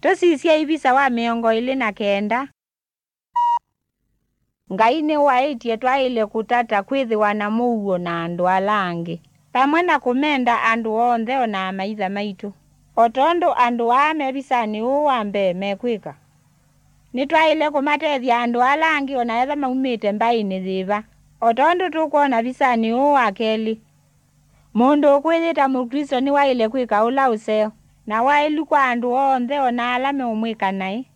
Tosisia ibisa wa 29. Ngai ni waitie twaile kutata kwithiwa na muuo na andu alangi. Pamwe na kumenda andu onthe ona maitha maitu. Otondo andu ame bisani uwambe mekwika. Nitwaile kumatethia andu alangi ona etha maumite mbaini thiva. Otondo tukuona bisani uwakeli. Mundu ukwithita mukristo ni waile kwika ula useo. Na wailu kwa andu onthe ona alame umwika nai.